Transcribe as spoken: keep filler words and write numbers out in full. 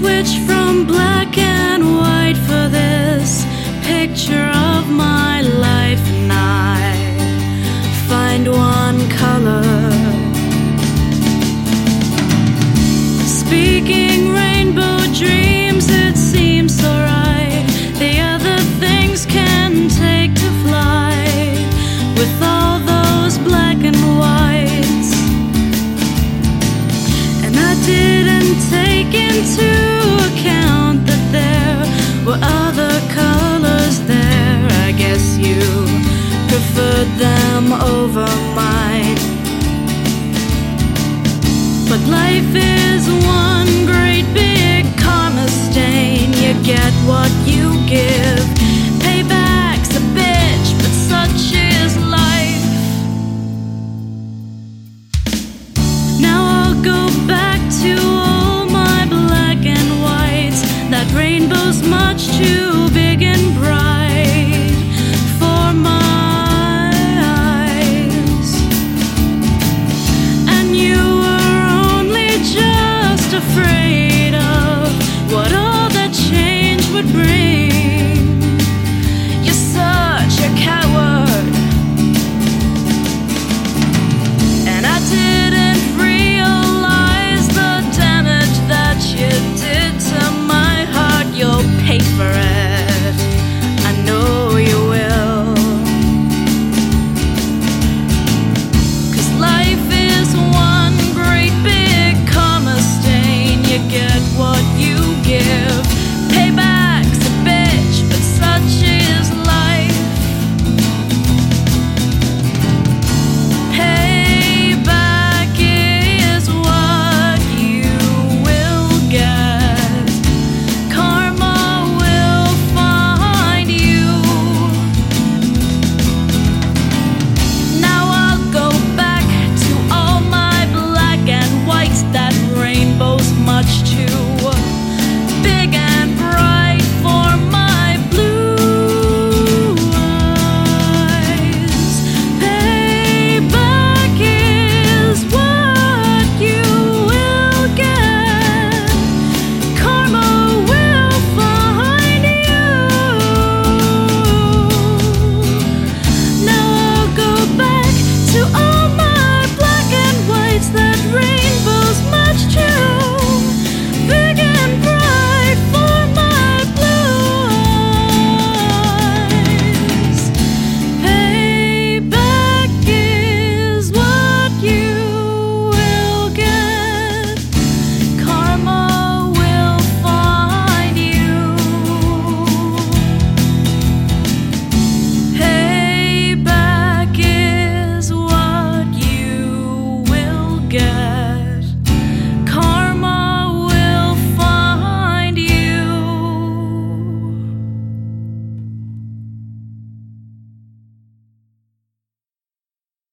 switch from black and white for this picture of my life, and I find one color. Speaking rainbow dreams, it seems so right. The other things can take to fly with all those black and whites, and I didn't take into account that there were other colors there. I guess you preferred them over mine, but life is